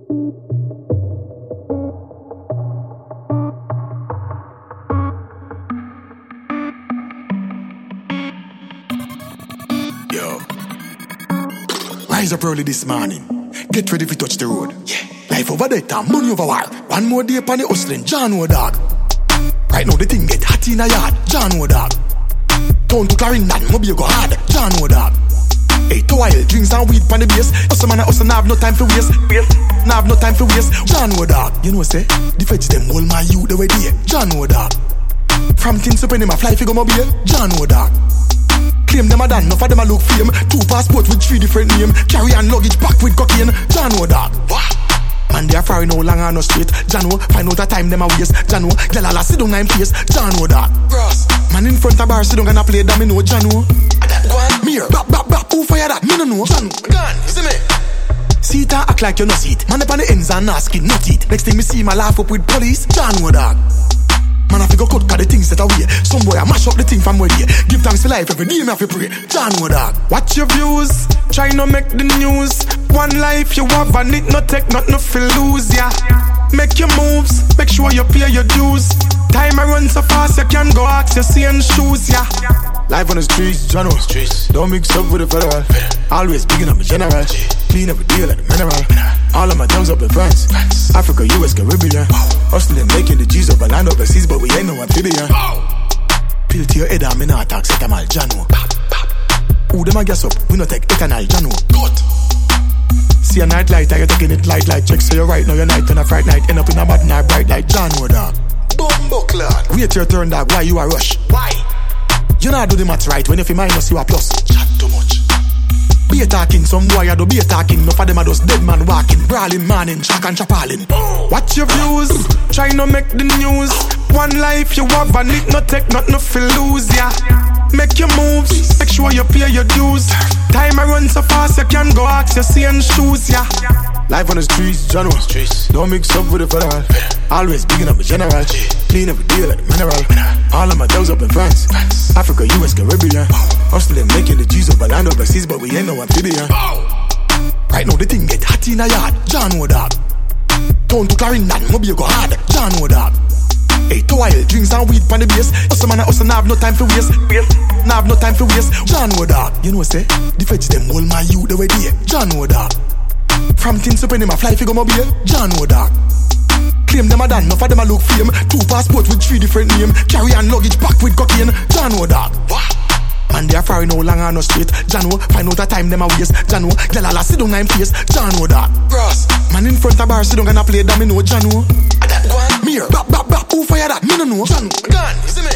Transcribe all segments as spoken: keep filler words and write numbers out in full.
Yo. Rise up early this morning. Get ready to touch the road. Yeah. Life over there, time, money over war. One more day upon the hustling, John O dog. Right now the thing get hot in a yard, John O dog. Town to Clarendon, mobile go hard, John O dog. Hey, to while, drinks and weed pon the base. Hustle man a hustle, nah have no time for waste. Nah have no time for waste, John O dog. You know say, the feds them hold my youth the way they, John O dog. From things to pen him a fly figure mobile, John O dog. Claim them a done, enough of them a look fame. Two passports with three different names. Carry on luggage packed with cocaine, John O dog. Man, they are far no long and no straight. Jano, find out the time them a waste. Jano, gyal alla sit down and face. Jano that. Man in front of bar sit down and a play domino. Jano. Mirror, bap bap bap. Who fire that? Me no know. Jano, gone. You see me? See it and act like you no see it. Man up on the ends and nasty, not it. Next thing me see my laugh up with police. Jano that. Man, I fi go cut cause the things that away. Some boy I mash up the thing from where they. Give thanks for life every day me have to pray. Jano dog. Watch your views, try no make the news. One life you have and it no take nothing to lose, yeah. Make your moves, make sure you pay your dues. Time I run so fast you can go ask your same shoes, yeah. Life on the streets, Jano. Streets. Don't mix up with the federal. Always bigging up the general. Clean every deal like the mineral. All of my thumbs up in France. Africa, U S, Caribbean. Hustling, making the G's up and land overseas, but we ain't no amphibian. Pill to your head and me not attack, set them all, Jano. Who them a gas up, we no take ethanol, Jano. See a night light, you taking it light like check, so you're right, now your night on a Friday night, end up in a bad night, bright light, Jano dog. Bumbo cloud. Wait your turn, dog, why you a rush? Why? You not do the maths right, when if you minus you a plus. Chat too much. Be a talking, some boy I do be a talking. Enough of them are just dead man walking, brawling, manning, track and chapalling. Watch your views, try no make the news. One life you have and it no take nothing to lose, yeah. Make your moves, make sure you pay your dues. Time I run so fast you can go ask your same shoes, yeah. Life on the streets, Jano. Streets. Don't mix up with the federal. Always bigging up the general. Clean every deal like the mineral. All of my thumbs up in France. Africa, U S, Caribbean. Hustling, making the G's up and land overseas, but we ain't no amphibian. Right now the thing get hot in a yard, Jano dog. Town to Clarendon, mobile go hard, Jano dog. Hey, to while, drinks and weed pon the base. Hustle man a hustle, nah have no time for waste. Nah have no time for waste, Jano dog. You know say, the feds them hold my youth the way they, Jano dog. From things to pen him a fly figure mobile, Jano dog. Claim them a done, enough of them a look fame. Two passports with three different names. Carry on luggage packed with cocaine, Jano dog. Man, they are far no long and no straight. Jano, find out the time them a waste. Jano, gyal alla sit down and face. Jano dog. Man in front of bar sit down and a play domino, Jano. Mirror, bap bap bap. Who fire that? Me no know. Jano, gone. You see me?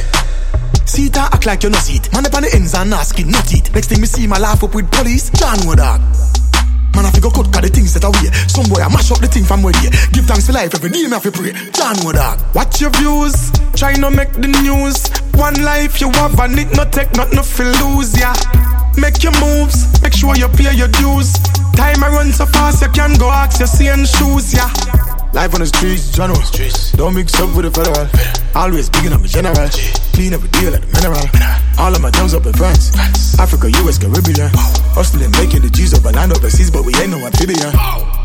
See it and act like you no see it. Man up on the ends and nasty, not it. Next thing me see my laugh up with police, Jano dog. Man, I fi go cut cause the things that away. Some boy I mash up the thing from where they. Give thanks for life every day me have to pray. Jano dog. Watch your views, try no make the news. One life you have and it no take nothing to lose, yeah. Make your moves, make sure you pay your dues. Time I run so fast you can go ask your same shoes, yeah. Life on the streets, Jano. Streets. Don't mix up with the federal. Always bigging up the general. Clean every deal like the mineral. All of my thumbs up in France. Africa, U S, Caribbean. Hustling, making the G's up and land overseas, but we ain't no amphibian.